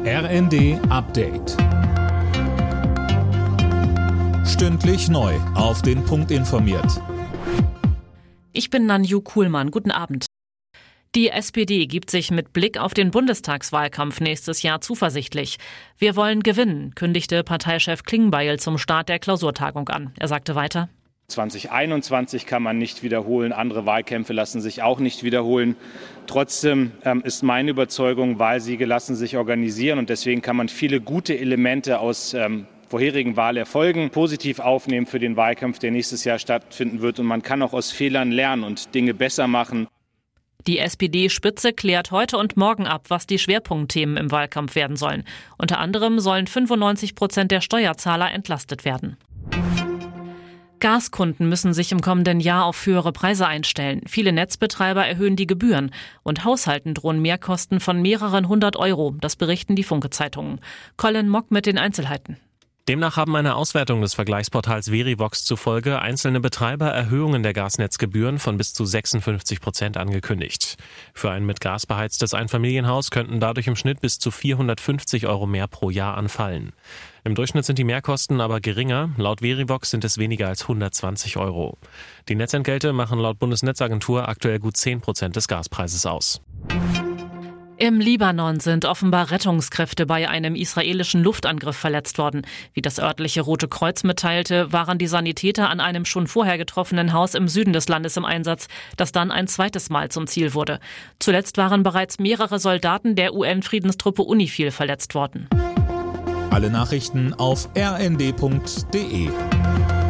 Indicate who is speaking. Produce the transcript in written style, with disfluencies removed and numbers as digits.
Speaker 1: RND Update. Stündlich neu auf den Punkt informiert.
Speaker 2: Ich bin Nanju Kuhlmann. Guten Abend. Die SPD gibt sich mit Blick auf den Bundestagswahlkampf nächstes Jahr zuversichtlich. Wir wollen gewinnen, kündigte Parteichef Klingbeil zum Start der Klausurtagung an. Er sagte weiter:
Speaker 3: 2021 kann man nicht wiederholen, andere Wahlkämpfe lassen sich auch nicht wiederholen. Trotzdem ist meine Überzeugung, Wahlsiege lassen sich organisieren und deswegen kann man viele gute Elemente aus vorherigen Wahlerfolgen positiv aufnehmen für den Wahlkampf, der nächstes Jahr stattfinden wird, und man kann auch aus Fehlern lernen und Dinge besser machen.
Speaker 2: Die SPD-Spitze klärt heute und morgen ab, was die Schwerpunktthemen im Wahlkampf werden sollen. Unter anderem sollen 95% der Steuerzahler entlastet werden. Gaskunden müssen sich im kommenden Jahr auf höhere Preise einstellen. Viele Netzbetreiber erhöhen die Gebühren und Haushalten drohen Mehrkosten von mehreren 100 €. Das berichten die Funke-Zeitungen. Colin Mock mit den Einzelheiten.
Speaker 4: Demnach haben eine Auswertung des Vergleichsportals Verivox zufolge einzelne Betreiber Erhöhungen der Gasnetzgebühren von bis zu 56% angekündigt. Für ein mit Gas beheiztes Einfamilienhaus könnten dadurch im Schnitt bis zu 450 € mehr pro Jahr anfallen. Im Durchschnitt sind die Mehrkosten aber geringer. Laut Verivox sind es weniger als 120 €. Die Netzentgelte machen laut Bundesnetzagentur aktuell gut 10% des Gaspreises aus.
Speaker 2: Im Libanon sind offenbar Rettungskräfte bei einem israelischen Luftangriff verletzt worden. Wie das örtliche Rote Kreuz mitteilte, waren die Sanitäter an einem schon vorher getroffenen Haus im Süden des Landes im Einsatz, das dann ein zweites Mal zum Ziel wurde. Zuletzt waren bereits mehrere Soldaten der UN-Friedenstruppe UNIFIL verletzt worden.
Speaker 1: Alle Nachrichten auf rnd.de.